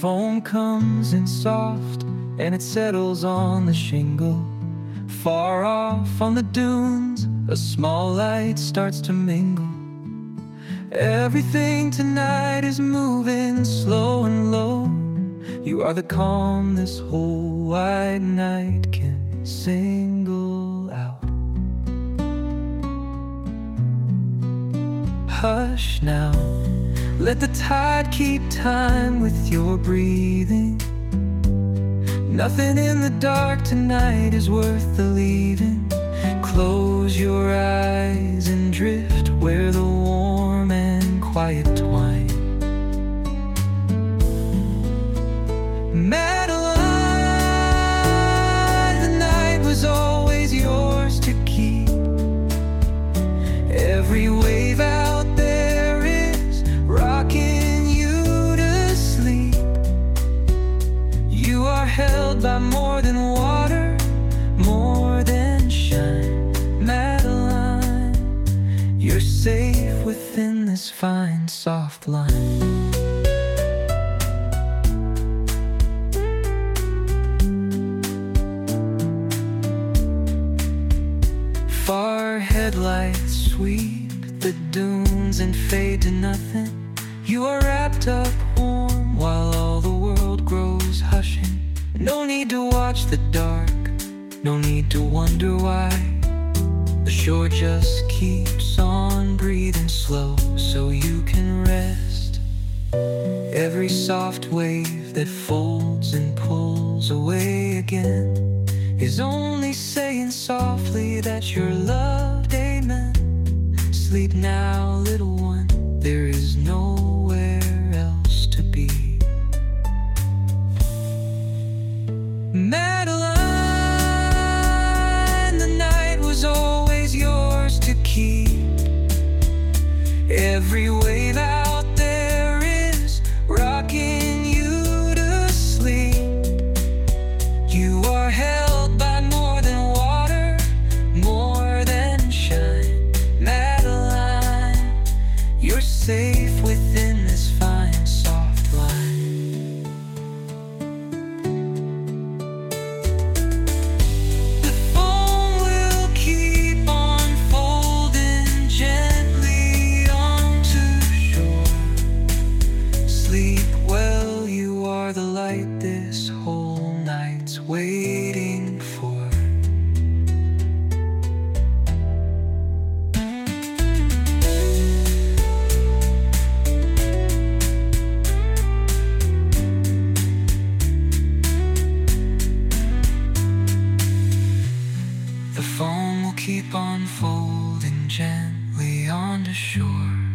foam comes in soft, and it settles on the shingle. Far off on the dunes, a small light starts to mingle. Everything tonight is moving slow and low. You are the calm this whole wide night can single out. Hush now, let the tide keep time with your breathing. Nothing in the dark tonight is worth the leaving. Close your eyes and drift where the warm and quiet twine. Madeline, the night was always yours to keep. Every wave out there is rocking you to sleep. You are held by more than water, more than shine. Madeline, you're safe within this fine, soft line. Far headlights sweep the dunes and fade to nothing. You are wrapped up warm while all the world grows hushing. No need to watch the dark, no need to wonder why. The shore just keeps on breathing slow so you can rest. Every soft wave that folds and pulls away again is only saying softly that you're loved, amen. Sleep now, little one, there is nowhere else to be. Madeline, the night was always yours to keep. Every wave out there is rocking you to sleep. You are held by more than water, more than shine. Madeline, you're safe within this fine, soft line. The foam will keep on folding gently onto shore. Sleep well, you are the light this whole night's waiting for. The foam will keep on folding gently onto shore.